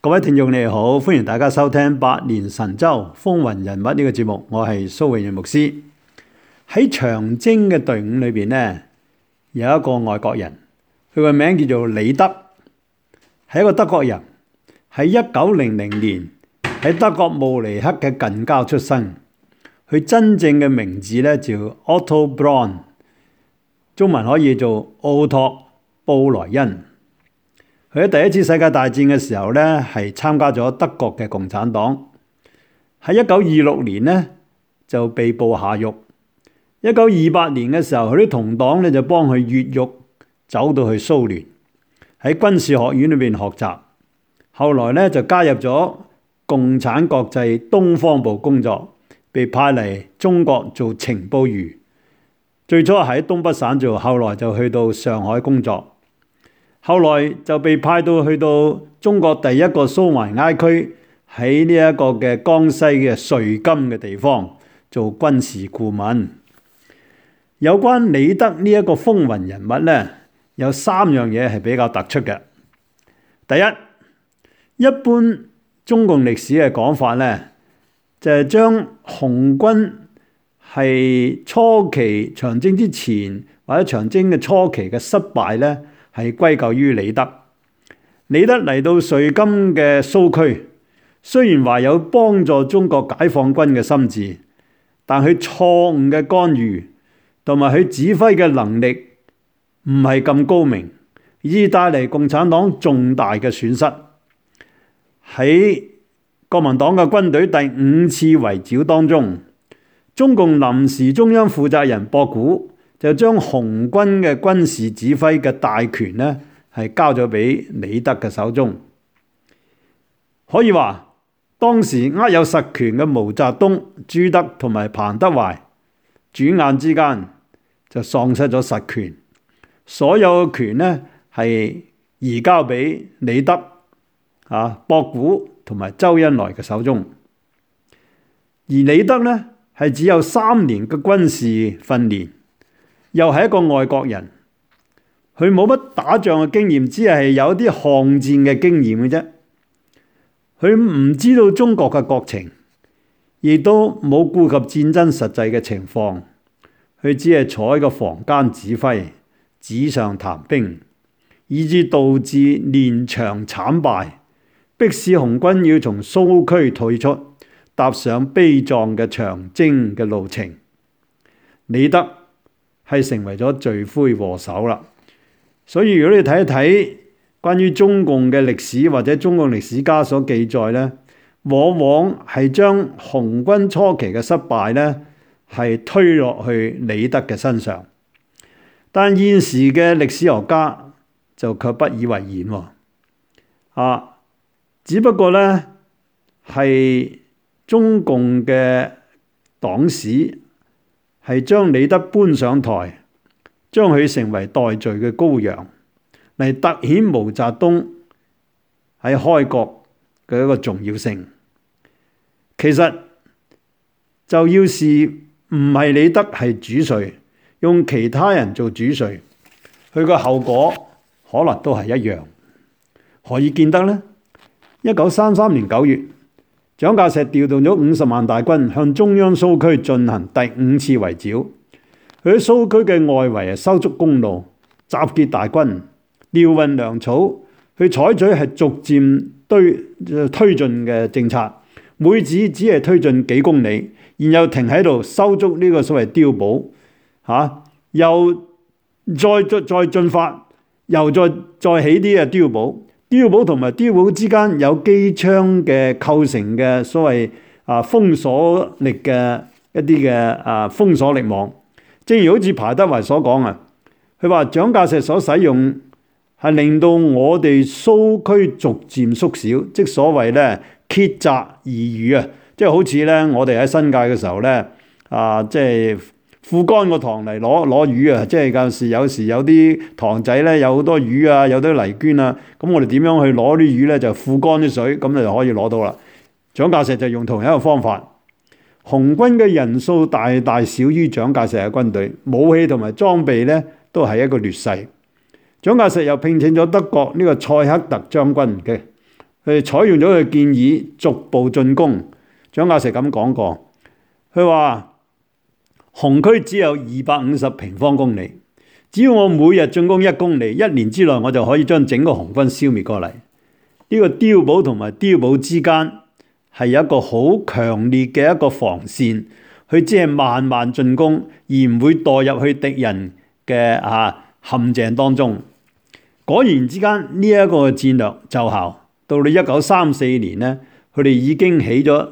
各位聽眾你好，歡迎大家收聽百年神州風雲人物呢個節目，我係蘇永仁牧師。喺長征嘅隊伍裏邊呢，有一個外國人，佢個名叫做李德，係一個德國人，喺1900年喺德國慕尼黑嘅近郊出生。佢真正嘅名字呢叫 Otto Braun， 中文可以做奧托布萊恩。佢喺第一次世界大戰嘅時候呢，係參加咗德國嘅共產黨。喺1926年呢，就被捕下獄。1928年嘅時候，佢啲同黨呢就幫佢越獄，走到去蘇聯，喺軍事學院裏面學習。後來呢，就加入咗共產國際東方部工作，被派嚟中國做情報員。最初喺東北省做，後來就去到上海工作。後來就被派到去到中國第一個蘇維埃區，喺呢一個嘅江西嘅瑞金嘅地方做軍事顧問。有關李德呢一個風雲人物呢，有3樣嘢係比較突出嘅。第一，一般中共歷史嘅講法呢，就係將紅軍係初期長征之前或者長征嘅初期嘅失敗呢，係歸咎於李德。李德嚟到瑞金嘅蘇區，雖然話有幫助中國解放軍嘅心志，但佢錯誤嘅干預同埋佢指揮嘅能力唔係咁高明，以致帶嚟共產黨重大嘅損失。喺國民黨嘅軍隊第5次圍剿當中，中共臨時中央負責人博古就將紅軍嘅軍事指揮嘅大權呢，係交咗俾李德嘅手中。可以話當時握有實權嘅毛澤東、朱德同埋彭德懷，轉眼之間就喪失咗實權，所有嘅權呢係移交俾李德、博古同埋周恩來嘅手中。而李德呢係只有3年嘅軍事訓練，又係一個外國人，佢冇乜打仗嘅經驗，只係有啲巷戰嘅經驗嘅啫。佢唔知道中國嘅國情，亦都冇顧及戰爭實際嘅情況，佢只係坐喺個房間指揮，紙上談兵，以致導致連場慘敗，迫使紅軍要從蘇區退出，踏上悲壯嘅長征嘅路程。李德係成為咗罪魁禍首啦。所以如果你睇一睇關於中共嘅歷史或者中共歷史家所記載呢，往往係將紅軍初期嘅失敗呢係推落去李德嘅身上。但現時嘅歷史學家就卻不以為然。只不過呢係中共嘅黨史係將李德搬上台，將佢成為代罪嘅羔羊，嚟凸顯毛澤東喺開國嘅一個重要性。其實就要是唔係李德係主帥，用其他人做主帥，佢個後果可能都係一樣。何以見得呢？1933年9月，蔣介石調動咗50萬大軍向中央蘇區進行第5次圍剿。佢喺蘇區嘅外圍修築公路，集結大軍，調運糧草，去採取係逐漸推進嘅政策。每次只係推進幾公里，然後停喺度修築呢個所謂碉堡，又再進發，又再起啲嘅碉堡。碉堡同埋碉堡之間有機槍嘅構成嘅所謂封鎖力嘅一啲嘅封鎖力網。正如好似彭德懷所講佢話蔣介石所使用係令到我哋蘇區逐漸縮小，即所謂咧竭澤而漁即係好似咧我哋喺新界嘅時候咧即係富乾個塘嚟攞魚即係有時有啲塘仔咧有好多魚有啲泥捐咁我哋點樣去攞啲魚咧？就富乾啲水，咁就可以攞到啦。蔣介石就用同一個方法。紅軍嘅人數大大少於蔣介石嘅軍隊，武器同埋裝備咧都係一個劣勢。蔣介石又聘請咗德國呢個塞克特將軍嘅佢哋採用咗佢建議，逐步進攻。蔣介石咁講過，佢話紅區只有250平方公里，只要我每日進攻1公里，1年之內我就可以將整個紅軍消滅過嚟。呢個碉堡同埋碉堡之間係有一個好強烈嘅一個防線，佢只係慢慢進攻，而唔會墮入去敵人嘅陷阱當中。果然之間呢一個戰略奏效。到了1934年呢，佢哋已經起咗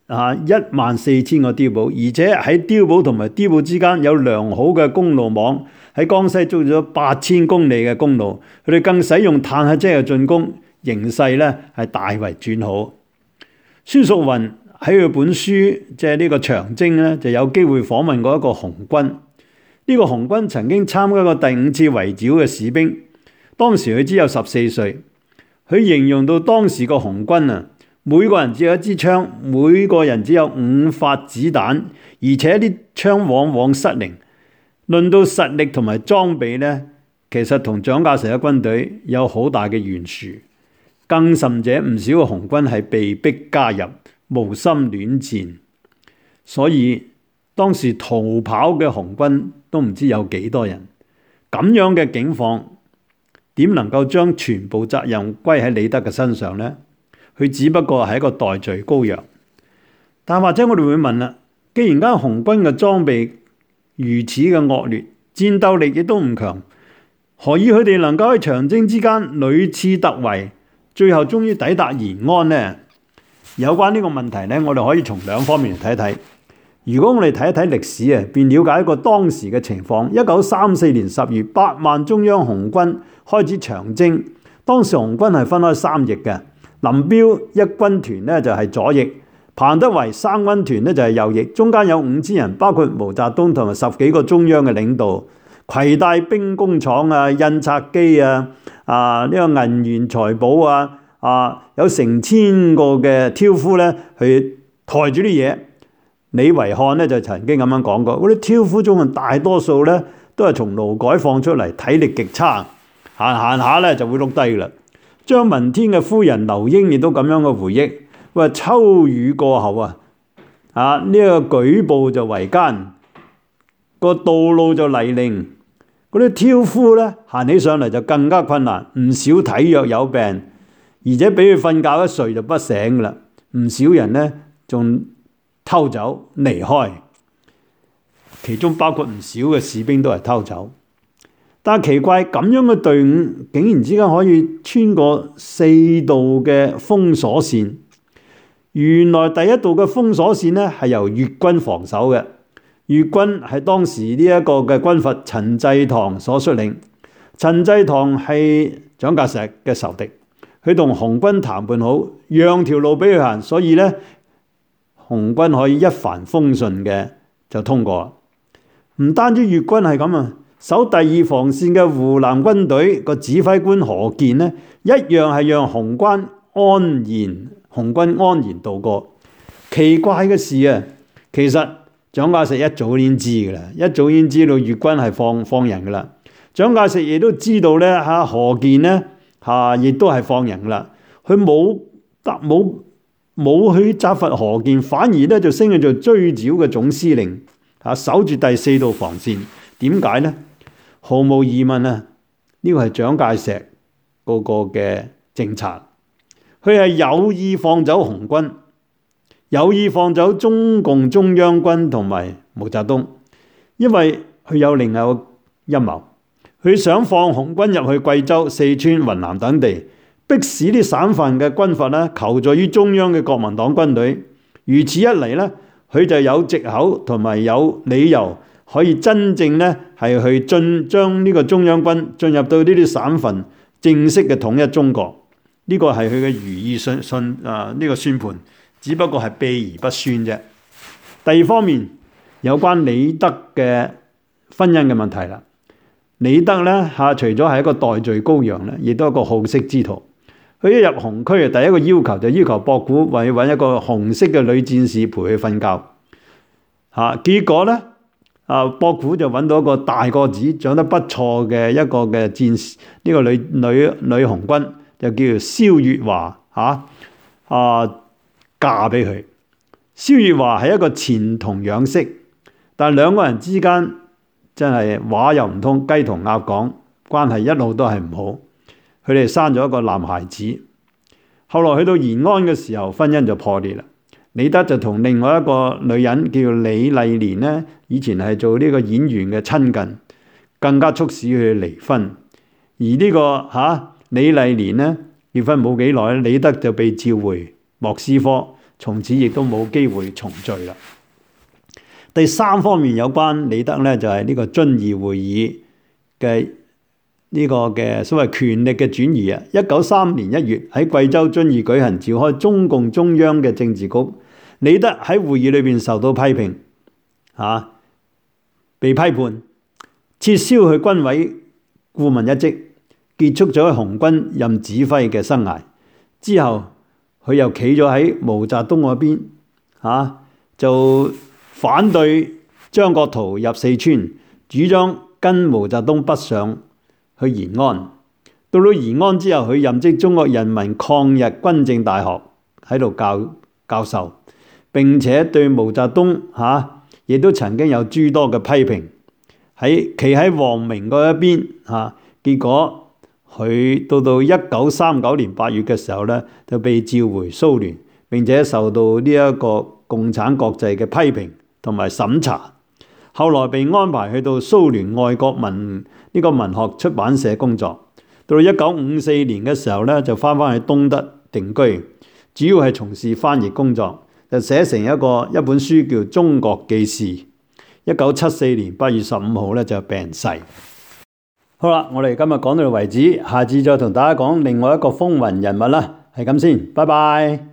14000個碉堡，而且喺碉堡同埋碉堡之間有良好嘅公路網，喺江西築咗8000公里嘅公路。佢哋更使用坦克車嘅進攻，形勢呢係大為轉好。孫淑雲喺佢本書即係呢個長征呢，就有機會訪問過一個紅軍。呢個紅軍曾經參加過第5次圍剿嘅士兵，當時佢只有14歲。佢形容到當時個紅軍每個人只有1支槍，每個人只有5發子彈，而且啲槍往往失靈。論到實力同埋裝備呢，其實同蔣介石嘅軍隊有好大嘅懸殊。更甚者，唔少嘅紅軍係被逼加入，無心戀戰。所以當時逃跑嘅紅軍都唔知有幾多人。咁樣嘅境況，點能夠將全部責任歸喺李德嘅身上呢？佢只不過係一個代罪羔羊。但或者我哋會問啦，既然間紅軍嘅裝備如此嘅惡劣，戰鬥力亦都唔強，何以佢哋能夠喺長征之間屢次突圍，最後終於抵達延安呢？有關呢個問題呢，我哋可以從2方面嚟睇睇。如果我哋睇一睇歷史便了解一個當時嘅情況。1934年10月，8萬中央紅軍開始長征。當時紅軍係分開3翼嘅，林彪一軍團呢就係左翼，彭德懷3軍團呢就係右翼，中間有5000人，包括毛澤東同埋10幾個中央嘅領導，攜帶兵工廠印刷機呢個銀元財寶有成千個嘅挑夫呢去抬住啲嘢。李維漢呢就曾經咁樣講過，嗰啲挑夫中嘅大多數呢都係從勞改放出嚟，體力極差，行下呢就會碌低啦。張聞天嘅夫人劉英亦都咁樣嘅回憶，話秋雨過後呢個舉步就維艱，個道路就泥濘，嗰啲挑夫呢行起上嚟就更加困難，唔少體弱有病，而且俾佢瞓覺一睡就不醒啦。唔少人呢仲偷走離開，其中包括唔少嘅士兵都係偷走。但奇怪，咁樣嘅隊伍竟然之間可以穿過4道嘅封鎖線。原來第一道嘅封鎖線呢係由粵軍防守嘅，粵軍係當時呢一個嘅軍閥陳濟棠所率領。陳濟棠係蔣介石嘅仇敵，佢同紅軍談判好，讓條路俾佢行，所以呢紅軍可以一帆風順嘅就通過。唔單止粵軍係咁守第2防線嘅湖南軍隊個指揮官何鍵呢，一樣係讓紅軍安然度過。奇怪嘅事其實蔣介石一早已經知㗎啦，一早已經知道粵軍係放人㗎啦。蔣介石亦都知道咧何鍵呢亦都係放人㗎啦。佢冇去責罰何鍵，反而咧就升去做追剿嘅總司令，守住第4道防線。點解呢？毫無疑問呢個係蔣介石嗰個嘅政策，佢係有意放走紅軍，有意放走中共中央軍同埋毛澤東，因為佢有另外一個陰謀，佢想放紅軍入去貴州、四川、雲南等地，迫使啲省份嘅軍閥求助於中央嘅國民黨軍隊。如此一嚟呢，佢就有藉口同埋有理由可以真正係去將呢個中央軍進入到呢啲省份，正式嘅統一中國。呢個係佢嘅如意呢個算盤，只不過係秘而不宣啫。第2方面，有關李德嘅婚姻嘅問題啦。李德呢除咗係一個代罪羔羊咧，亦都係一個好色之徒。佢一入紅區第一個要求就要求博古為揾一個紅色嘅女戰士陪佢瞓覺。結果呢，博古就揾到一個大個子、長得不錯嘅一個嘅戰士，呢個女紅軍就叫做蕭月華嫁俾佢。蕭月華係一個錢童養媳，但兩個人之間真係話又唔通，雞同鴨講，關係一路都係唔好。佢哋生咗一個男孩子，後來去到延安嘅時候，婚姻就破裂啦。李德就同另外一個女人叫李麗蓮呢，以前係做呢個演員嘅親近，更加促使佢離婚。而呢個李麗蓮呢，結婚冇幾耐，李德就被召回莫斯科，從此亦都冇機會重聚啦。第三方面有關李德呢，就係呢個遵義會議嘅呢個嘅所謂權力嘅轉移啊。1935年1月喺貴州遵義舉行召開中共中央嘅政治局，李德喺會議裏邊受到批評，被批判撤銷佢軍委顧問一職，結束咗喺紅軍任指揮嘅生涯。之後佢又企咗喺毛澤東嗰邊，就反對張國燾入四川，主張跟毛澤東北上去延安。到延安之後，佢任職中國人民抗日軍政大學喺度教授，並且對毛澤東亦都曾經有諸多嘅批評。企喺王明嗰一邊，結果佢到1939年8月嘅時候呢，就被召回蘇聯，並且受到呢一個共產國際嘅批評同埋審查。後來被安排去到蘇聯外國文學出版社工作。到1954年嘅時候呢，就翻去東德定居，主要係從事翻譯工作，就寫成一本書叫《中國記事》。1974年8月15號呢，就病逝。好啦，我哋今日講到為止，下次再同大家講另外一個風雲人物啦，係咁先，拜拜。